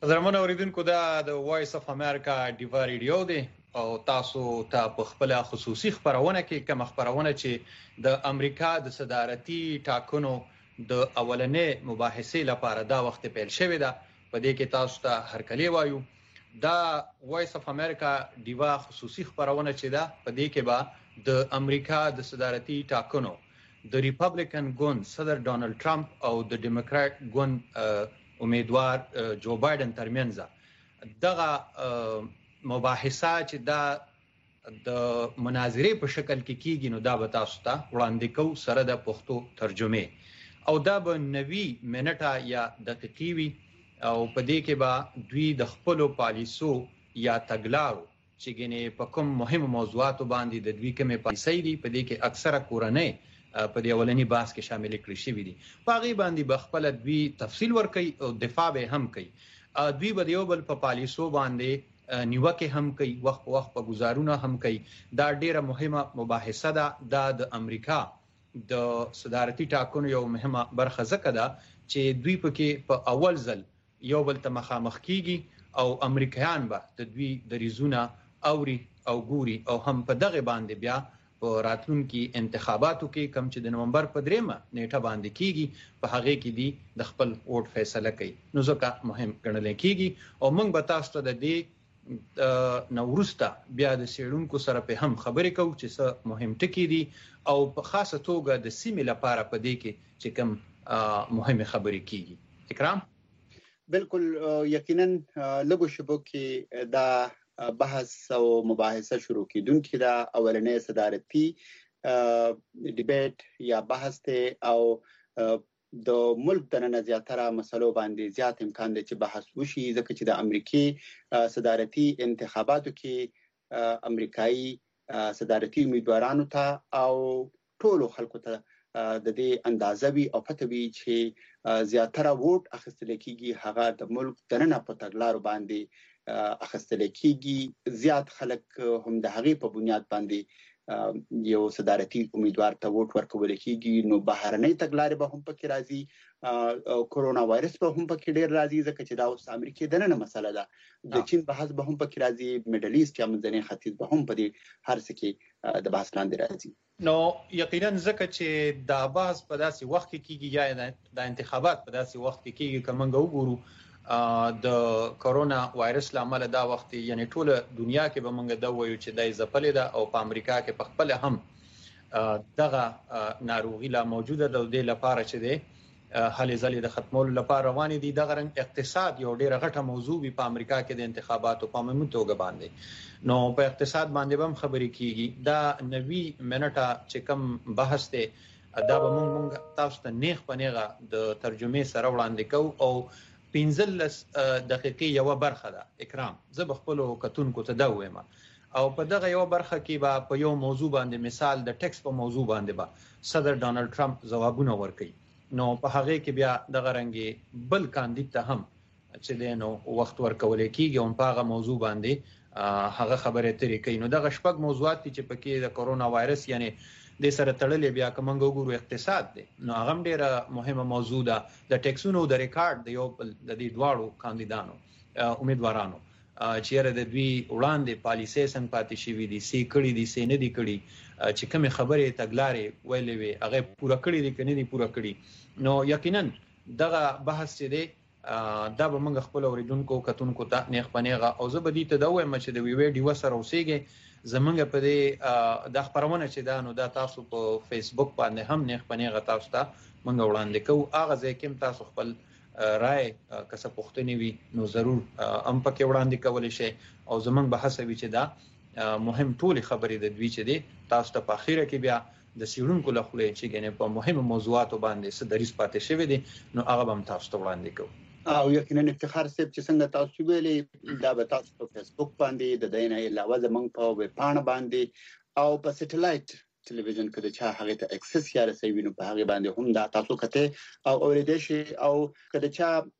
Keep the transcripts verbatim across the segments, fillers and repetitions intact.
زموږ اوریدونکو دا د وایس اف امریکا ډیوا ریډیو دی او تاسو ته په خپل خصوصي خبرونه کې کوم خبرونه چې د امریکا د صدارتي ټاکنو د اولنې مباحثې لپاره دا وخت پیل شوی دا په دې کې تاسو ته هرکلی وایو. دا وایس اف امریکا ډیوا خصوصي خبرونه چې دا په دې کې به د امریکا د صدارتي ټاکنو د ریپبلیکن ګوند صدر ډونالد ټرمپ او د ډیموکرات ګوند امیدوار جو بایدن ترمنځ دغه مباحثه چې دا د مناظرې په شکل کې کیږي نو دا به تاسو ته وړاندې کوو سره د پښتو ترجمه او دا به نوي منټه یا دقیقې وي او په دې کې به دوی د خپل پالیسو یا تګلارو چې ګنې په کوم مهم موضوعاتو باندې د دوی کومه پالیسۍ دي په دې کې اکثره کورنۍ په دې اولنی بحث کې شامل کړي شوی دي په هغه باندې بخپل دوی تفصیل ورکړي او دفاع به هم کوي. دوی به یو بل په پالیسو باندې نیوکه هم کوي وخت په وخت په گزارونه هم کوي. دا ډیره مهمه مباحثه ده د امریکا د صدارتي ټاکنو یو مهمه برخه ځکه ده چې دوی پکې په اول ځل یو بل ته مخامخ کیږي او امریکایان به د دوی د ریزونه اوري او ګوري او هم په دغه باندې بیا په راتلونکي انتخاباتو کې کم چې د نومبر په دریمه نیټه باندې کیږي په هغه کې دی د خپل ووټ فیصله کوي نو ځکه مهم ګڼل کیږي او موږ به تاسو ته د دې نورسته بیا د سیړونکو سره په هم خبرې کوو چې څه مهم ټکي دي او په خاصه توګه د سیمې لپاره په دې کې چې کوم مهمه خبرې کیږي. اکرام بالکل یقینا لګو شبو کې دا بحث او مباحثه شروع کیدونکې دا اولنې صدارتي ډیبیټ یا بحث ته او د ملک د نن زیاتره مسلو باندې زیات امکان دی چې بحث وشي ځکه چې د امریکای صدارتي انتخاباتو کې امریکایي صدارتي امیدوارانو ته او ټولو خلکو ته د دې اندازه وی او پته وی چې زیاتره ووټ اخیستل کیږي هغه د ملک د نن په تګلارو باندې اخیستل کیږي. زیات خلک هم د هغې په بنیاد باندې یو صدارتي امیدوار ته ووټ ورکول کیږي نو بهرنۍ تګلارې به هم پکې راځي او کرونا وایرس به هم پکې ډیر راځي ځکه چې دا اوس امریکا د نن مسله ده. د چین بحث به هم پکې راځي میډل ایست یا منځني ختیځ به هم په دې هر څه کې د بحث لاندې راځي. نو یقینا ځکه چې دا بحث په داسې وخت کې کیږي یا د انتخابات په داسې وخت کې کیږي که موږ وګورو د کرونا وایرس لامل دا وخت یعنی ټول دنیا کې به موږ دا وایو چې دای ځپلې ده او په امریکا کې په خپل هم دغه ناروغي لا موجوده ده د لپاره چې ده هلې ځلې د ختمولو لپاره روان دي. دغه رنګ اقتصاد یو ډیره غټه موضوع وي په امریکا کې د انتخاباتو په عمومي توګه باندې نو په اقتصاد باندې هم خبرې کیږي. دا نوي منټه چې کوم بحث ده دا به موږ تاسو ته نیغ په نیغه د ترجمه سره وړاندې کوو او پنځلس دقیقې یو برخه ده. اکرام زه به خپل کتونکو ته دا وایم او په دغه یو برخه کې به په یو موضوع باندې مثال د ټیکس په موضوع باندې به صدر ډونالد ټرمپ ځوابونه ورکړي نو په هغه کې بیا دغه رنګي بل کاندید ته هم چې دینو وخت ورکول کیږي او په هغه موضوع باندې هغه خبره ترې کوي. نو دغه شپږ موضوعات چې پکې د کرونا وایرس یعنی د سره تړلې بیا کوم وګورو اقتصاد دی نو هغه ډیره مهمه موضوع ده. د ټیکسونو د ریکارډ د یو د دې دواړو کاندیدانو امیدوارانو چې د دوی وړاندې پالیسي څنګه پاتې شي دي سي کړي دي سي نه دي کړي چې کوم خبره تګلارې ویلې وي هغه پوره کړي دي کني دي پوره کړي نو یقینا دغه بحث چې دی دا به موږ خپل اوریدونکو کتونکو ته نیغ پنیغه او زه به دې ته دا وایم چې د وی ویډیو سره اوسېږي زمونږ په دې د خبرونه چې دا نو دا تاسو په فیسبوک باندې هم نیغ پنیغه تاسو ته موږ وړاندې کوو. هغه ځای کې تاسو خپل رائے که څه پوښتنې وي نو ضرور هم پکې وړاندې کولی شئ او زمونږ به هڅه وي چې دا مهم ټولې خبرې د دوی چې دی تاسو ته په اخیره کې بیا د سیړونکو له خولې چې ګنې په مهمو موضوعاتو باندې څه دریځ پاتې شوی دی نو هغه به هم تاسو ته وړاندې کوو. او یقینا افتخار صاحب چې څنګه تاسو ویلي دا به تاسو په فیسبوک باندې د دینه علاوه زمونږ په ویب پاڼه باندې او په سټلایټ ټلویزیون کې د چا هغه ته اکسس یا رسوي نو په هغه باندې هم دا تاسو کته او اوریدل شي او کله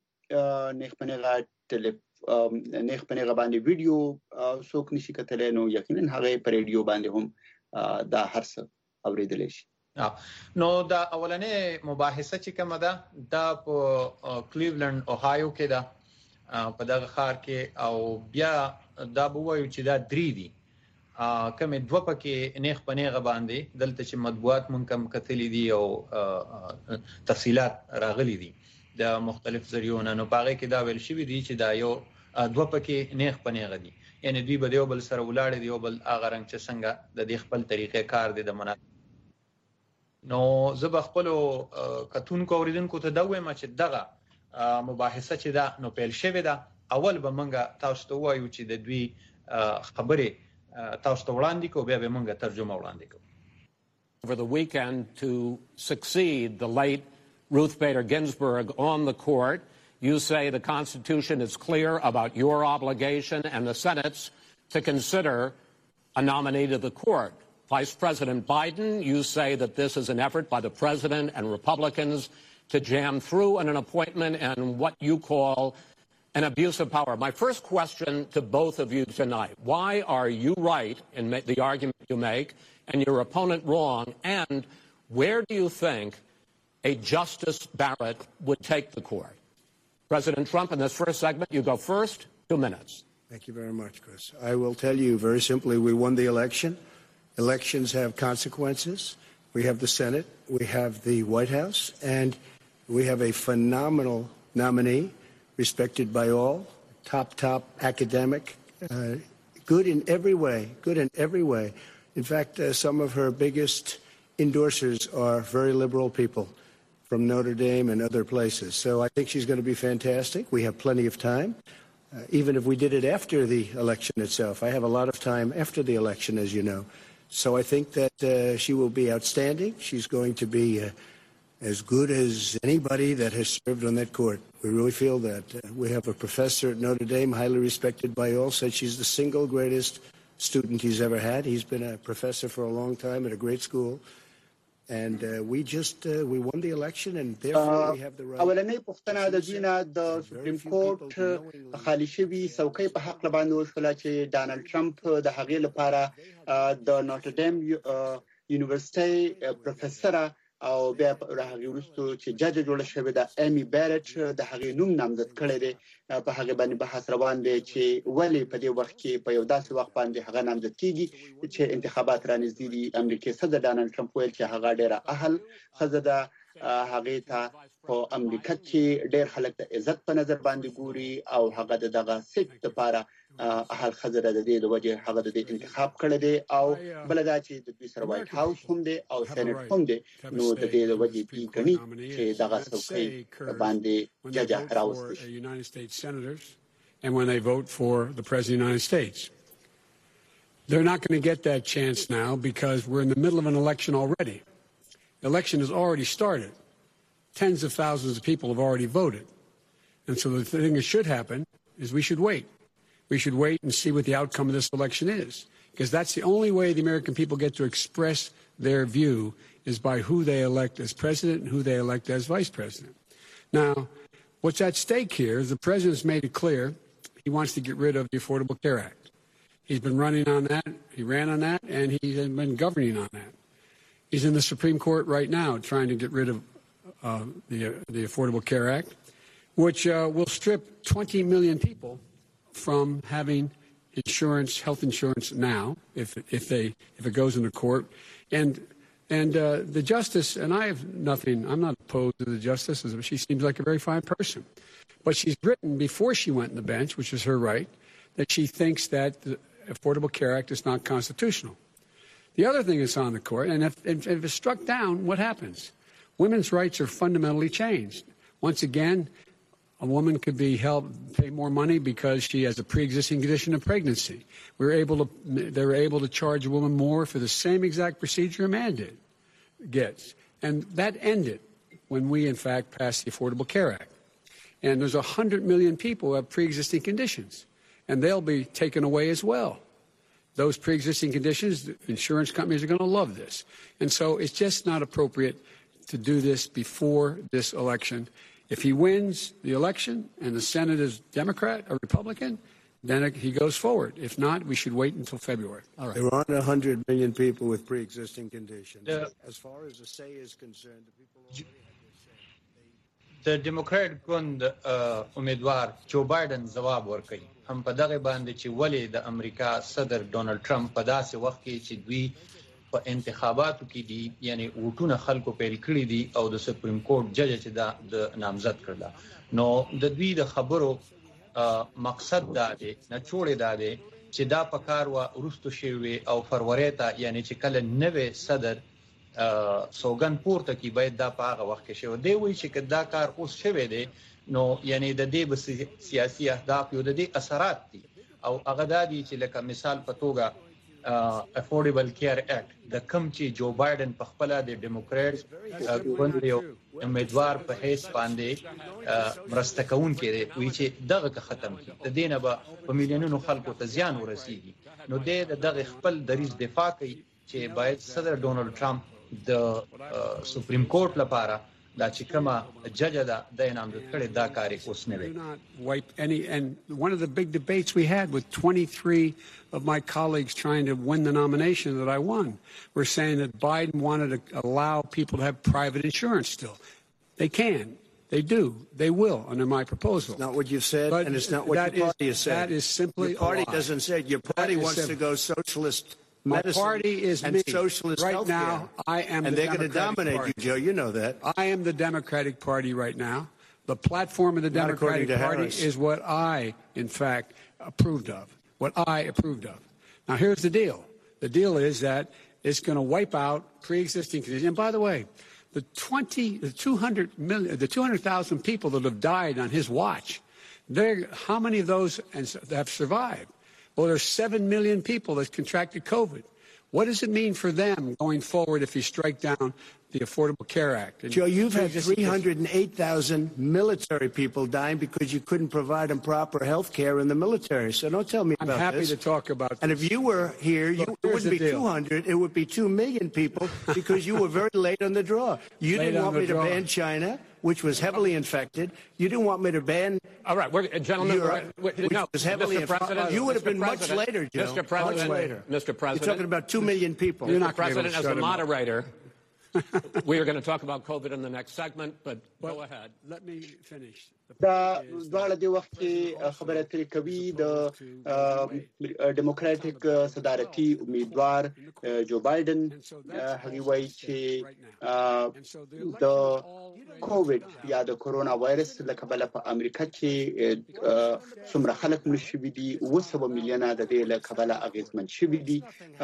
چا نیخ پنیغه ټلی نیخ پنیغه باندې ویډیو څوک نشي کتلای نو یقینا هغه په ریډیو باندې هم دا هر څه اوریدل شي. نو دا اولنې مباحثه چې کومه ده دا په کلیولند اوهایو کې ده په دغه ښار کې او بیا دا به وایو چې دا درې دي کومې دوه پکې نیغ په نیغه باندې دلته چې مطبوعات مونږ کم کتلي دي او تفصیلات راغلي دي د مختلف ذریعو نه نو په هغې کې دا ویل شوي دي چې دا یو دوه پکې نیغ په نیغه دي یعنې دوی به د یو بل سره ولاړې دي یو بل هغه رنګ چې څنګه د دې خپل طریقې کار دی د مناسب نو زه به خپلو کتونکو اوریدونکو ته دا ووایم چې دغه مباحثه چې ده نو پیل شوې ده اول به موږ تاسو ته ووایو چې د دوی خبرې تاسو ته وړاندې کوو بیا به موږ ترجمه وړاندې کوو. Over the weekend to succeed the late Ruth Bader Ginsburg on the court. You say the Constitution is clear about your obligation and the Senate's to consider a nominee to the court. Vice President Biden, you say that this is an effort by the president and Republicans to jam through an appointment and what you call an abuse of power. My first question to both of you tonight, why are you right in the argument you make and your opponent wrong, and where do you think a Justice Barrett would take the court? President Trump, in this first segment, you go first, two minutes. Thank you very much, Chris. I will tell you very simply, we won the election. Elections have consequences. We have the Senate, we have the White House, and we have a phenomenal nominee, respected by all, top, top academic, uh, good in every way, good in every way. In fact, uh, some of her biggest endorsers are very liberal people from Notre Dame and other places. So I think she's going to be fantastic. We have plenty of time, uh, even if we did it after the election itself. I have a lot of time after the election, as you know. So I think that uh, she will be outstanding. She's going to be uh, as good as anybody that has served on that court. We really feel that. Uh, we have a professor at Notre Dame, highly respected by all, said she's the single greatest student he's ever had. He's been a professor for a long time at a great school. And uh, we just, uh, we won the election and therefore we have the right. اولنۍ پوښتنه د دوی نه د سپریم کورټ خالي شوي څوکۍ په حق باندې وشوله چې ډانلډ ټرمپ د هغې لپاره د نوټر ډیم یونیورسيټي پروفیسور او بیا په هغه وروسته چې جج جوړ شوی د امی بیرټ د هغې نوم نامزد کړی دی په هغه باندې بحث روان دی چې ولی په دې وخت کې په یو داسې وخت باندې هغه نامزد کیږي چې انتخابات رانږدې دي. امریکایي صدر ډانلډ ټرمپ ویل چې هغه ډیره اهل ښځه ده هغه ته په امریکا کې ډیر خلک د عزت په نظر باندې ګوري او هغه دغه سیټ لپاره اهل ښځه د دې د وجه هغه د انتخاب کړی دی او بل دا چې د دوی سره وایټ هاوس هم دی او سېنات هم دی نو د دې د وجه دی غني چې دغه څوکۍ باندې جج راوستي شي. And when they vote for the President of the United States. They're not going to get that chance now because we're in the middle of an election already. The election has already started. Tens of thousands of people have already voted. And so the thing that should happen is we should wait. We should wait and see what the outcome of this election is. Because that's the only way the American people get to express their view is by who they elect as president and who they elect as vice president. Now, what's at stake here is the president's made it clear he wants to get rid of the Affordable Care Act. He's been running on that, he ran on that, and he's been governing on that. He's in the Supreme Court right now trying to get rid of uh, the, uh, the Affordable Care Act, which uh, will strip twenty million people from having insurance, health insurance now, if, if, they, if it goes into court. And And uh, the justice, and I have nothing, I'm not opposed to the justice. She seems like a very fine person. But she's written before she went on the bench, which is her right, that she thinks that the Affordable Care Act is not constitutional. The other thing that's on the court, and if, if it's struck down, what happens? Women's rights are fundamentally changed. Once again, a woman could be held pay more money because she has a pre-existing condition of pregnancy. We're able to, they were able to charge a woman more for the same exact procedure a man did, gets. And that ended when we, in fact, passed the Affordable Care Act. And there's one hundred million people who have pre-existing conditions, and they'll be taken away as well. Those pre-existing conditions, the insurance companies are going to love this. And so it's just not appropriate to do this before this election. If he wins the election and the Senate is Democrat or Republican, then he goes forward. If not, we should wait until February. All right. There aren't one hundred million people with pre-existing conditions. Yeah. As far as the say is concerned, the people already have their say. د ډیموکرات ګوند امیدوار جو بایدن جواب ورکړي هم په دغه باندې چې ولې د امریکا صدر ډونالد ټرمپ په داسې وخت کې چې دوی په انتخاباتو کې دي یعنی ووټونه خلکو پیل کړی دي او د سپریم کورټ جج چې دا د نامزد کړل نو د دوی د خبرو مقصد دا دی نه چوړې دا دی چې دا په کار و ورستو شوی او فروری ته یعنی چې کله نوې صدر سوګن پورته کی باید دا په هغه وخت کې شو دی وی چې دا کار اوس شوی دی نو یعنی د دې بس سیاسي اهداف یو د دې اثرات دي او هغه د دې چې لکه مثال په توګه افورډیبل کیر اکټ د کم چې جو بایدن په خپل د ډیموکرات ګوند یو امیدوار په هیڅ باندې مرسته کوون کړي وی چې دغه ختم کړي د دینه به په میلیونونو خلکو ته زیان ورسیږي نو د دغه خپل دریځ دفاع کوي چې باید صدر ډونالد ټرمپ د سپریم کورټ لپاره دا چې کومه جج ده د نامزد کړي دا کار اوس نه وي. Wipe any and one of the big debates we had with twenty-three of my colleagues trying to win the nomination that I won were saying that Biden wanted to allow people to have private insurance still. They can. They do. They will under my proposal. It's not what you've said, but and it's not what your party is, has said. That is simply your party a lie. doesn't say it. Your party wants simple. to go socialist. My party is and me. socialist right healthcare. now. I am, and the they're going to dominate Party. you, Joe. You know that. I am the Democratic Party right now. The platform of the Not Democratic Party Harris. is what I, in fact, approved of. What I approved of. Now, here's the deal. The deal is that it's going to wipe out pre-existing conditions. And by the way, the twenty, the two hundred million, the two hundred thousand people that have died on his watch, how many of those have survived? Well, there's seven million people that contracted COVID. What does it mean for them going forward if you strike down the Affordable Care Act? And Joe, you've had three hundred eight thousand military people dying because you couldn't provide them proper health care in the military. So don't tell me I'm about happy this. to talk about And this. if you were here, you, Look, it wouldn't be deal. two hundred, it would be two million people because you were very late on the draw. You Late didn't on want the me to draw. ban China, which was heavily infected. You didn't want me to ban All right, we're, gentlemen, Europe, we're, which no, was heavily Mister President, infected. You would have Mister been much President, later, Joe. Mister President, much later. Mister President, You're talking about two million people. You're Mister not gonna be able President, to as shut a him up. moderator, we are going to talk about COVID in the next segment, but go ahead. Let me finish. دا دواړه د وخت کې خبره ترې کوي د ډیموکراټک صدارتي امیدوار جو بایدن هغه وایي چې د کووډ یا د کورونا وایرس له کبله په امریکا کې څومره خلک مړ شوي دي اوه سوه میلیونه د دې له کبله اغیزمن شوي دي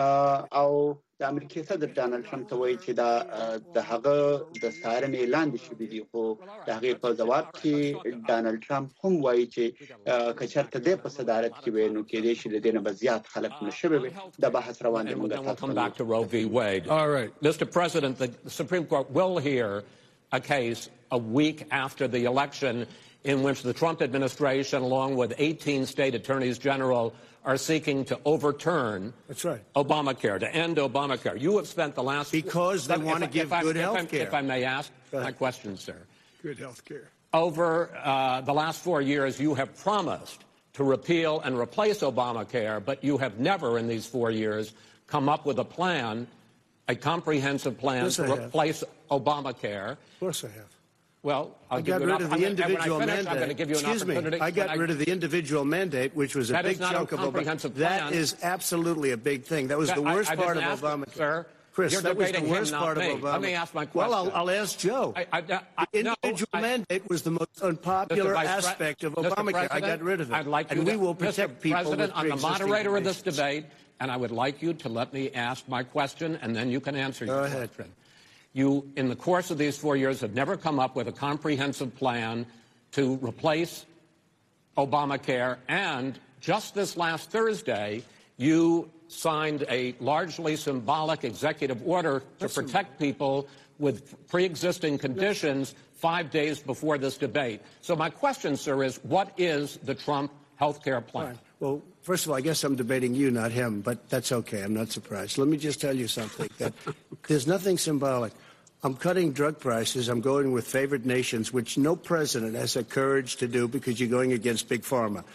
او د امریکا صدر ډونالد ټرمپ ته وایي چې دا د هغه د څارنې لاندې شوي دي خو د هغې په ځواب کې ډونالد ټرمپ هم وایي چې که چېرته دی په صدارت کې وي نو کېدای شي له دې نه به زیات خلک مړه شوي وي دا بحث روان دی And موږ then we'll تاسو come back to Roe v. Wade. All right. Mister President, the Supreme Court will hear a case a week after the election in which the Trump administration, along with eighteen state attorneys general, are seeking to overturn That's right. Obamacare, to end Obamacare. You have spent the last... Because they If- want to if- give if I- good if I- health care. If I may ask my question, sir. Good health care. Over uh, the last four years, you have promised to repeal and replace Obamacare, but you have never in these four years come up with a plan, a comprehensive plan Yes, to I have. replace Obamacare. Of course I have. Well, I'll I give got you rid an of op- the I'm gonna- and when I individual finish, mandate. I'm going to give you an Excuse opportunity. me. I got when rid of the individual mandate, which was a That is big not a chunk of comprehensive Obama. That plan. is absolutely a big thing. That was That- the worst I- I part of didn't ask Obamacare. it, sir. Chris, You're that was the debating him, worst not part me. of Obama. Let me ask my Well, question. I'll, I'll ask Joe. I, I, I, The no, individual I- mandate was the most unpopular Mister Vice Pre- aspect of Mister Obamacare. I President, got rid of it. I'd like and you we to- will protect Mister people President, with I'm the pre-existing moderator of this conditions. debate, and I would like you to let me ask my question, and then you can answer Go your ahead. question. You, in the course of these four years, have never come up with a comprehensive plan to replace Obamacare, and just this last Thursday, you signed a largely symbolic executive order to protect people with pre-existing conditions five days before this debate. So my question, sir, is what is the Trump health care plan? Fine. Well, first of all, I guess I'm debating you, not him, but that's okay. I'm not surprised. Let me just tell you something. That there's nothing symbolic. I'm cutting drug prices. I'm going with favored nations, which no president has the courage to do because you're going against Big Pharma.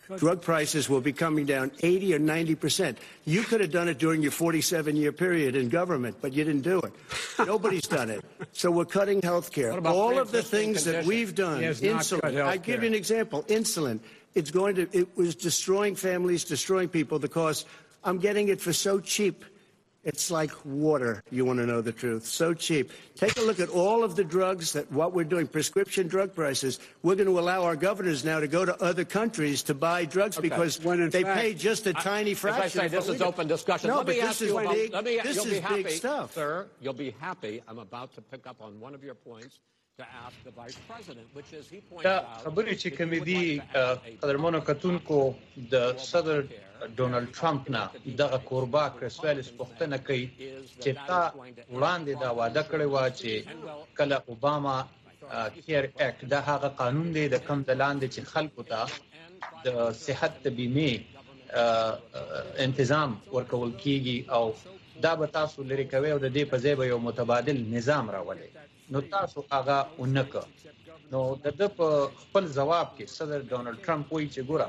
drug prices will be coming down eighty or ninety percent. You could have done it during your forty-seven year period in government, but you didn't do it. Nobody's done it. So we're cutting health care. All of the things that we've done, insulin, I give you an example, insulin, it's going to, it was destroying families, destroying people because I'm getting it for so cheap. It's like water, you want to know the truth. So cheap. Take a look at all of the drugs that what we're doing, prescription drug prices. We're going to allow our governors now to go to other countries to buy drugs okay. because they fact, pay just a I, tiny fraction. As I say, this is open discussion. No, let but me this ask is you about, big, let me, this you'll is be happy, big stuff. Sir, you'll be happy. I'm about to pick up on one of your points to ask the Vice President, which is he points دا out... خبرې چې کومې دي قدرمنو کتونکو د صدر ډونالد ټرمپ نه دغه کوربا کریس ویلس پوښتنه کوي چې تا وړاندې دا وعده کړې وه چې کله اوباما کیر اکټ دا هغه قانون دی د کم د لاندې چې خلکو ته د صحت بیمې انتظام ورکول کیږي او دا به تاسو لري کوي او د دې په ځای به یو متبادل نظام راولي نو تاسو هغه اونکه نو د د په خپل جواب کې صدر ډونالد ټرمپ وایي چې ګوره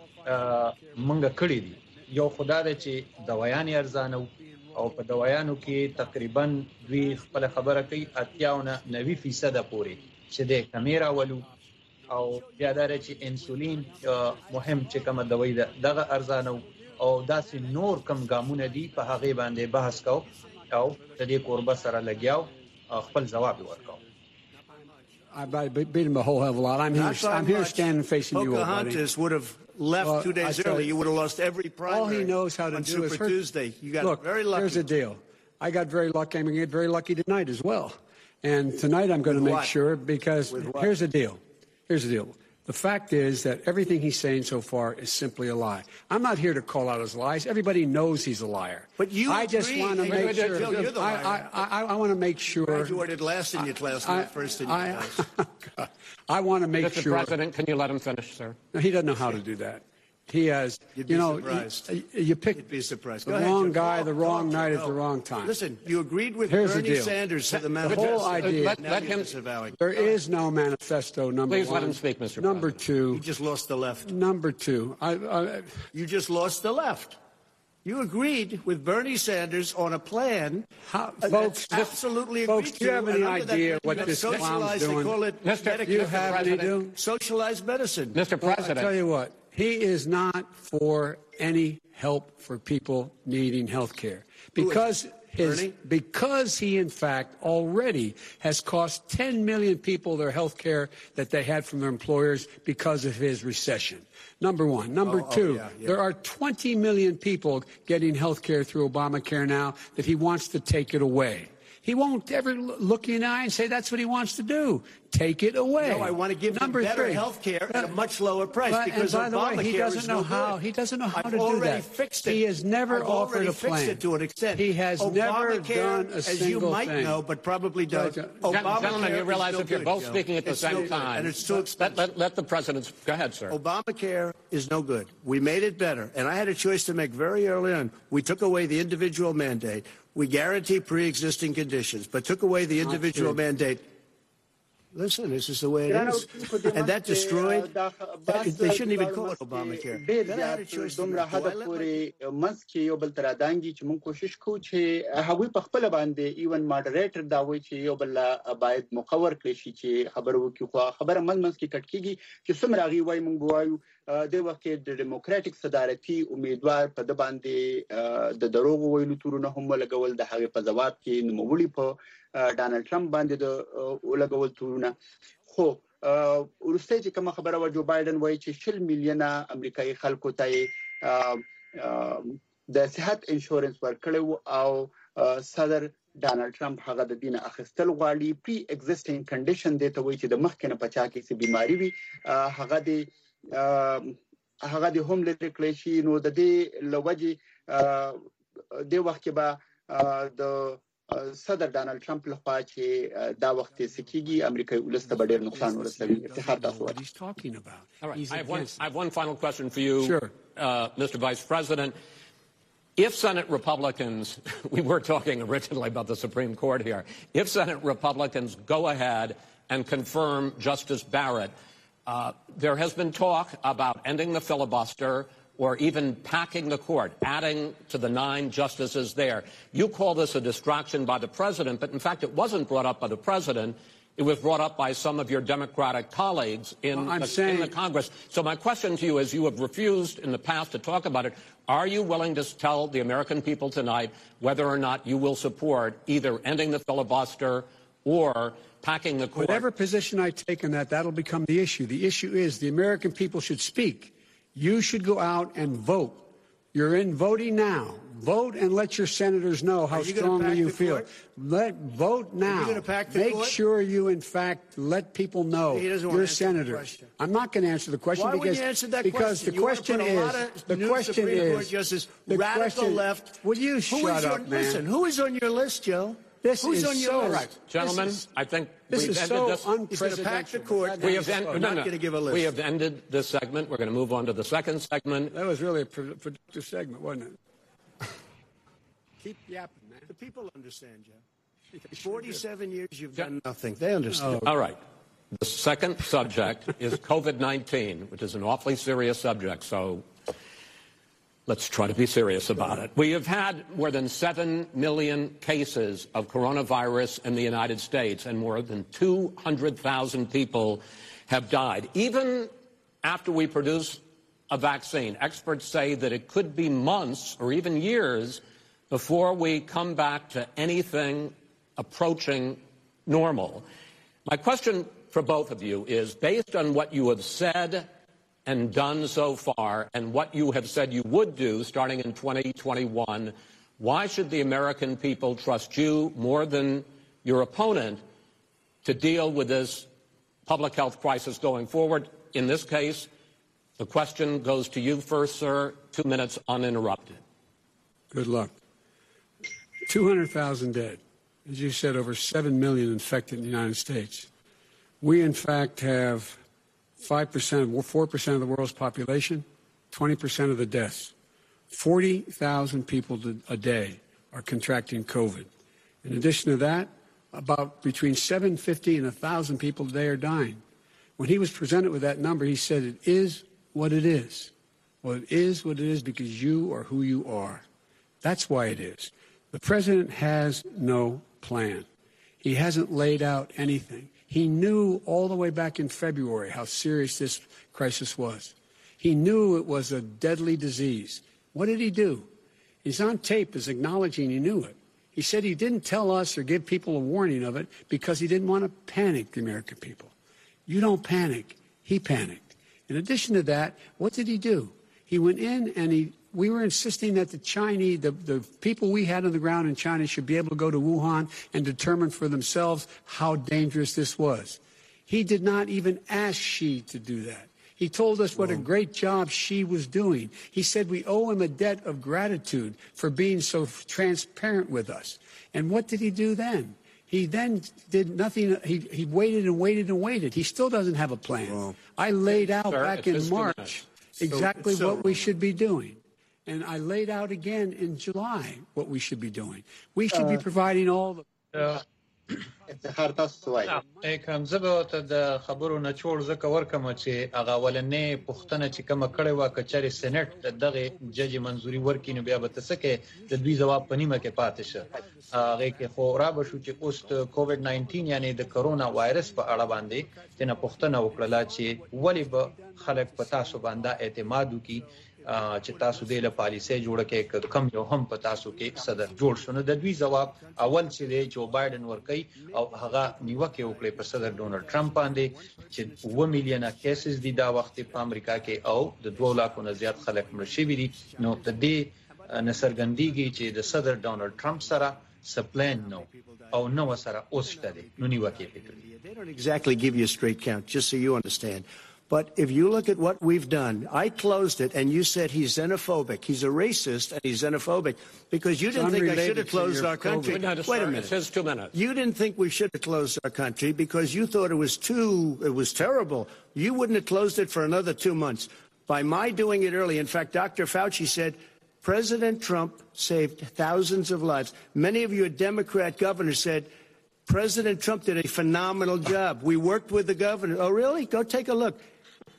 منګه کړی دي یو خدای د چې دوايان ارزانه او په دوايانو کې تقریبا دوی خپل خبره کوي اتیاونه نوي فیصد پورې چې د کیمرا ولو او بیا دا چې انسولین مهم چې کوم دوايي دغه ارزانه او داسې نور کم ګامونه دي په هغه باندې بحث کو او د دې کوربه سره لګیاو خپل جواب ورکاو. I beat him a whole hell of a lot. I'm here, I'm here standing facing you, old buddy. Pocahontas would have left well, two days early. You, you would have lost every primary. All he knows how to on do Super is hurt. Tuesday. You got Look, very lucky. Here's the deal. I got very lucky. I'm going to get very lucky tonight as well. And tonight I'm going With to make what? sure because here's the deal. Here's the deal. The fact is that everything he's saying so far is simply a lie. I'm not here to call out his lies. Everybody knows he's a liar. But you I just agree. want to make sure. Joe, you're the liar. I, I, I, I want to make sure. Graduated last in your class, I, not first in your I, class. I want to make Mister sure. Mister President, can you let him finish, sir? No, he doesn't know how to do that. He has, You'd be you know, surprised. you, you pick You'd be surprised. the Go ahead, wrong Joe. guy, the wrong no, night no. at the wrong time. Listen, you agreed with Here's the Bernie deal. Sanders to the The manifesto. whole idea. Let, let him. There is no manifesto. Number Please one. let him speak, Mister Number President. two. You just lost the left. Number two. I, I, You just lost the left. You agreed with Bernie Sanders on a plan. How, uh, folks, that's absolutely folks, agreed do you to, have any and under that idea plan, what you this have clown's socialized, doing? They call it Mister Medicare. Do you Mister have any President. do? Socialized medicine. Mister Well, President. I tell you what, he is not for any help for people needing health care because his, Bernie? because he in fact already has cost ten million people their health care that they had from their employers because of his recession. Number one. Number oh, two, oh, yeah, yeah. there are twenty million people getting health care through Obamacare now that he wants to take it away. He won't ever look you in the eye and say that's what he wants to do. Take it away. No, I want to give Number them better three. health care at a But- much lower price but- because and by the way, he Obamacare doesn't is know no how. good. He doesn't know how I've to do already that. fixed it. He has never I've offered already a plan. fixed it to an extent. He has never Obamacare, done a as single you might thing. know, but probably don't. Gen- Obamacare Gentlemen, you is realize no if you're good, both Joe. speaking at the It's same no good, time, and it's too expensive. let, let, let the President. Go ahead, sir. Obamacare is no good. We made it better, and I had a choice to make very early on. We took away the individual mandate. We guarantee pre-existing conditions, but took away the individual mandate. Listen, this is the way it is. And that destroyed, they shouldn't even call it Obamacare. Then I had a choice to make. Do I let my- منځ کې یو بل تر ادانګي چې موږ کوشش کوو چې هغوی په خپل باندې ایون ماډریټر دا وایي چې یو بل باید مقور کړي شي چې خبر وکړي خو خبره منځ منځ کې کټ کیږي چې څومره هغوی وایي موږ وایو د وخت کې د ډیموکراټیک صدارتي امیدوار په د باندې د دروغ ویلو تورونه هم ولګول د هغه په ځواب کې نوموړي په ډانلډ ټرمپ باندې د ولګول تورونه خو ورسته چې کوم خبره و جو بایدن وایي چې شل میلیونه امریکایي خلکو ته د صحت انشورنس ورکړو او صدر ډانلډ ټرمپ هغه د دین اخیستل غواړي پری ایگزیسټینګ کنډیشن دی ته وایي چې د مخکنه پچا کې څه بیماری وي هغه د هغه د هم لري کړی شي نو د دې لوجي د وخت کې به د صدر ډانلډ ټرمپ لخوا چې دا وخت سکیږي امریکای ولسته به ډېر نقصان ورسوي افتخار تاسو what he's talking about. All right. He's I have, one, against I have one final question for you, Sure. uh, Mister Vice President. If Senate Republicans, we were talking originally about the Supreme Court here, if Senate Republicans go ahead and confirm Justice Barrett, Uh, there has been talk about ending the filibuster or even packing the court, adding to the nine justices there. You call this a distraction by the president, but in fact it wasn't brought up by the president. It was brought up by some of your Democratic colleagues in, well, the, saying... in the Congress. So my question to you is, you have refused in the past to talk about it. Are you willing to tell the American people tonight whether or not you will support either ending the filibuster or packing the court? Whatever position I take on that, that'll become the issue. The issue is the American people should speak. You should go out and vote. You're in voting now. Vote and let your senators know how you strongly you feel. Court? Let vote now. Are you pack the Make court? sure you, in fact, let people know you're a senator. I'm not going to answer the question Why because, would you answer that because question? the question is the question Supreme is Court Justice, the radical question, left. Will you who shut is up, on, man? Listen, who is on your list, Joe? This Who's is on your so list? right, gentlemen. This is, I think this we've is ended so this. He's pack the court. We have, en- We're no, not no. going to give a list. We have ended this segment. We're going to move on to the second segment. That was really a productive segment, wasn't it? Keep yapping, man. The people understand, Joe. Forty-seven years you've done nothing. They understand. All right. The second subject is COVID nineteen, which is an awfully serious subject. So let's try to be serious about it. We have had more than seven million cases of coronavirus in the United States, and more than two hundred thousand people have died. Even after we produce a vaccine, experts say that it could be months or even years before we come back to anything approaching normal. My question for both of you is, based on what you have said and done so far, and what you have said you would do starting in twenty twenty-one, why should the American people trust you more than your opponent to deal with this public health crisis going forward? In this case, the question goes to you first, sir. Two minutes uninterrupted. Good luck. two hundred thousand dead. As you said, over seven million infected in the United States. We, in fact, have five percent, four percent of the world's population, twenty percent of the deaths. forty thousand people a day are contracting COVID. In addition to that, about between seven hundred fifty and one thousand people a day are dying. When he was presented with that number, he said, it is what it is. Well, it is what it is because you are who you are. That's why it is. The president has no plan. He hasn't laid out anything. He knew all the way back in February how serious this crisis was. He knew it was a deadly disease. What did he do? He's on tape as acknowledging he knew it. He said he didn't tell us or give people a warning of it because he didn't want to panic the American people. You don't panic. He panicked. In addition to that, what did he do? He went in and he we were insisting that the Chinese, the, the people we had on the ground in China should be able to go to Wuhan and determine for themselves how dangerous this was. He did not even ask Xi to do that. He told us what a great job Xi was doing. He said we owe him a debt of gratitude for being so transparent with us. And what did he do then? He then did nothing. He, he waited and waited and waited. He still doesn't have a plan. Well, I laid out sir, back in March exactly so, so what we should be doing. And I laid out again in July what we should be doing. We should be providing all the... کوم زبه ته د خبرو نه چور زکه ورکم چې هغه ولنې پښتنه چې کوم کړي وا کچري سېنات دغه جج منزوري ورکینو بیا به تسکه د دوی جواب پنیمه کې پاتې شه هغه کې خو را به شو چې اوس کووډ ناینټین یعنی د کرونا وایرس په اړه باندې چې نه پښتنه وکړه چې ولی به خلک په تاسو باندې اعتماد وکي چې تاسو د له پالیسي جوړه کې کم یو هم په تاسو کې صدر جوړ شونه د دوی جواب اول چې دی جو بایدن ورکي او هغه نیوکه وکړي په صدر ډونالد ټرمپ باندې چې و میلیونه کیسز دي دا وخت په امریکا کې او د دوه لکو نه زیات خلک مړ شوي دي نو د دې نسرګندېږي چې د صدر ډونالد ټرمپ سره سپلان نو او نو سره اوسته دي نو نیوکه کوي. They don't exactly give you a straight count, just so you understand. But if you look at what we've done, I closed it, and you said he's xenophobic. He's a racist, and he's xenophobic because you didn't think I should have closed our country. Wait a minute. It's just two minutes. You didn't think we should have closed our country because you thought it was too, it was terrible. You wouldn't have closed it for another two months. By my doing it early, in fact, Doctor Fauci said, President Trump saved thousands of lives. Many of your Democrat governors said, President Trump did a phenomenal job. We worked with the governor. Oh, really? Go take a look.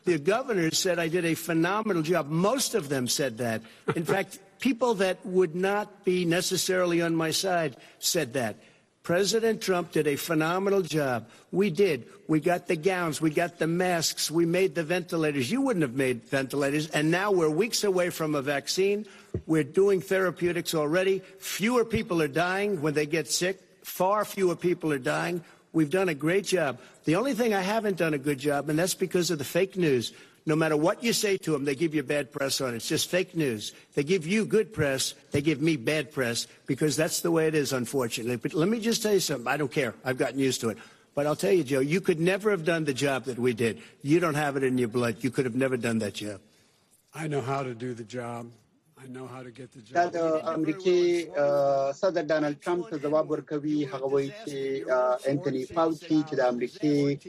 The governors said I did a phenomenal job. Most of them said that. In fact, people that would not be necessarily on my side said that. President Trump did a phenomenal job. We did. We got the gowns. We got the masks. We made the ventilators. You wouldn't have made ventilators. And now we're weeks away from a vaccine. We're doing therapeutics already. Fewer people are dying when they get sick. Far fewer people are dying. We've done a great job. The only thing I haven't done a good job, and that's because of the fake news. No matter what you say to them, they give you bad press on it. It's just fake news. They give you good press. They give me bad press because that's the way it is, unfortunately. But let me just tell you something. I don't care. I've gotten used to it. But I'll tell you, Joe, you could never have done the job that we did. You don't have it in your blood. You could have never done that job. I know how to do the job. I know how to get the دا job. د امریکای صدر ډانلډ ټرمپ ته جواب ورکوي. هغه وایي چې انټونی فاوچي چې د امریکای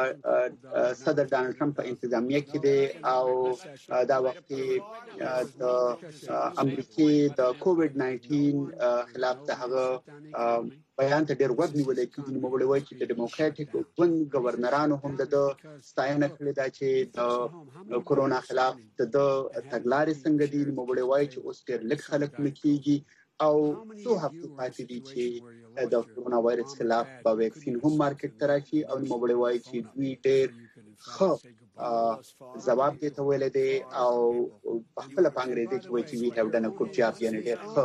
صدر ډانلډ ټرمپ په انتظامیه کې دی او دا وخت د امریکای د کووډ ناینټین خلاف د هغه بیان ته ډېر وخت نیولای کېږي. نو موږ وایو چې د ډیموکراټیک ګوند گورنرانو هم د ستاینه کړې ده چې د کورونا خلاف د تګلارې څنګه دي. موږ وایو چې اوس ډېر لږ خلک مکیږي او څو هفته پاتې دي چې د کورونا وایرس خلاف په ویکسین هم مارکیټ ته راشي او موږ وایو چې دوی ډېر ښه جواب دې ته ویل دي او په خپل په انګریزي کې وایي چې we have done a good job. یعنی ډېر ښه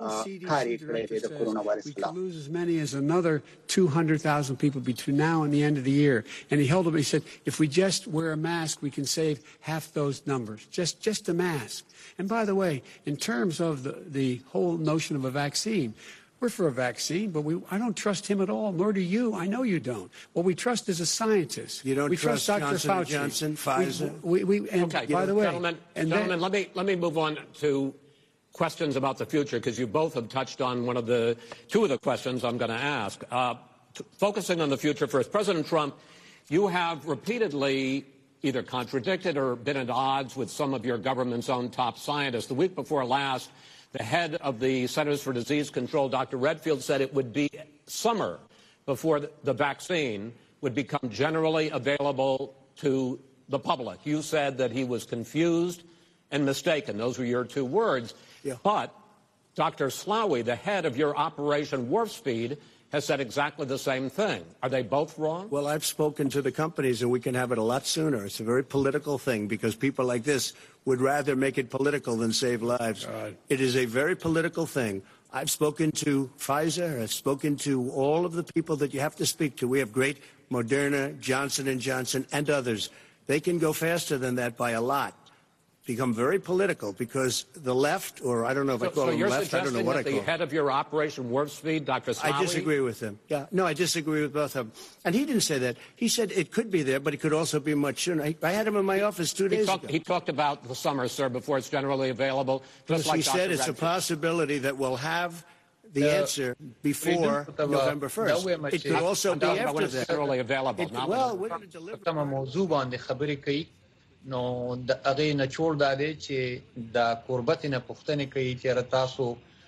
کار یې کړی دی د کورونا وایرس خلاف. We could lose as many as another two hundred thousand people between now and the end of the year. And he held up, he said, if we just wear a mask, we can save half those numbers. Just just a mask. And by the way, in terms of the, the whole notion of a vaccine, we're for a vaccine, but we, I don't trust him at all, nor do you. I know you don't. What we trust is a scientist. You don't we trust, trust Doctor Johnson Fauci. Johnson, Pfizer? We, we, we, and okay, by the way, gentlemen, and gentlemen then, let, me, let me move on to questions about the future, because you both have touched on one of the two of the questions I'm going to ask. Uh, t- focusing on the future first, President Trump, you have repeatedly either contradicted or been at odds with some of your government's own top scientists. The week before last, the head of the Centers for Disease Control, Doctor Redfield, said it would be summer before the vaccine would become generally available to the public. You said that he was confused and mistaken. Those were your two words. Yeah. But Doctor Slaoui, the head of your Operation Warp Speed, has said exactly the same thing. Are they both wrong? Well, I've spoken to the companies, and we can have it a lot sooner. It's a very political thing because people like this would rather make it political than save lives. God. It is a very political thing. I've spoken to Pfizer. I've spoken to all of the people that you have to speak to. We have great Moderna, Johnson and Johnson, and others. They can go faster than that by a lot. Become very political because the left, or I don't know if So, I call so them you're left, I don't know suggesting what that I call the head of your Operation Warp Speed, Doctor Slaoui? I disagree with him. Yeah, no, I disagree with both of them. And he didn't say that. He said it could be there, but it could also be much sooner. I, I had him in my office two He days talked, ago. he talked about the summer, sir, before it's generally available. Just Yes, like he Doctor said it's a Redfield. possibility that we'll have the The answer before freedom of, uh, November first. that way much It could is- also I'm be talking about when after it's that. generally available. It- not well, when we're going to deliver. کومه موضوع باندې خبرې کوي نو د هغه نچوړ دا دی چې د قربت نه پښتنه کوي چې تاسو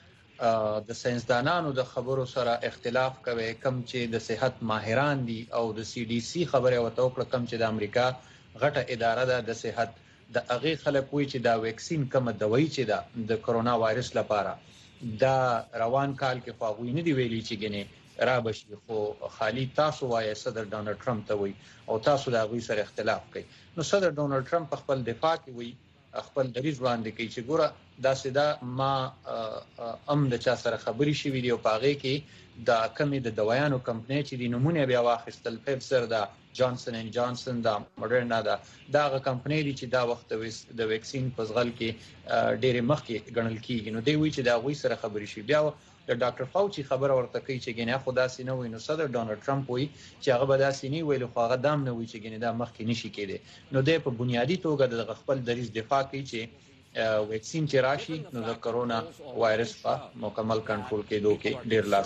د ساينسدانانو د خبرو سره اختلاف کوي کم چې د صحت ماهران دي او د سی ډي سي خبره وته وکړه کم چې د امریکا غټه اداره ده د صحت د هغه خلک وی چې دا ویکسین کوم دوايي چې دا د کرونا وایرس لپاره دا روان کال کې خواوی نه دی ویلي چې ګنه را بشي خو خالی تاسو وایي صدر ډونالد ټرمپ ته وی او تاسو دا غوي سره اختلاف کوي نو صدر ډونالد ټرمپ خپل دفاع کوي خپل دریځ وړاندې کوي چې ګوره دا سدا ما ام د چا سره خبري شي ویډیو پاغه کې دا کمی د دوايانو کمپنۍ چې د نمونه بیا واخیستل فایزر دا جانسن اینڈ جانسن دا مودرنا دا داغه کمپنۍ دي چې دا وخت د ویکسین پزغل کې ډېر مخکې ګڼل کیږي نو دوی وی چې دا غوي سره خبري شي بیا د ډاکټر فاوچي خبر ورته کوي چې ګنیا خدا سينه وینو صدر ډونالد ټرمپ وی چې هغه به دا سيني ویلو خو هغه دام نه وی چې ګنیا دا مخکې نشي کېده نو د په بنیادی توګه د خپل دریځ دفاع کوي چې ویکسین چې راشي نو د کرونا وایرس په مکمل کنټرول کېدو کې ډېر لاس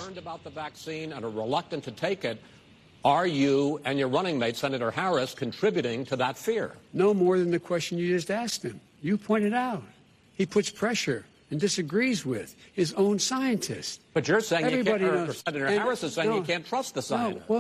Are you and your running mate, Senator Harris, contributing to that fear? No more than the question you just asked him. You pointed out. He puts pressure and disagrees with his own scientists. But you're saying Everybody you can't, or knows. Senator And, Harris is saying no, you can't trust the scientists. No, well,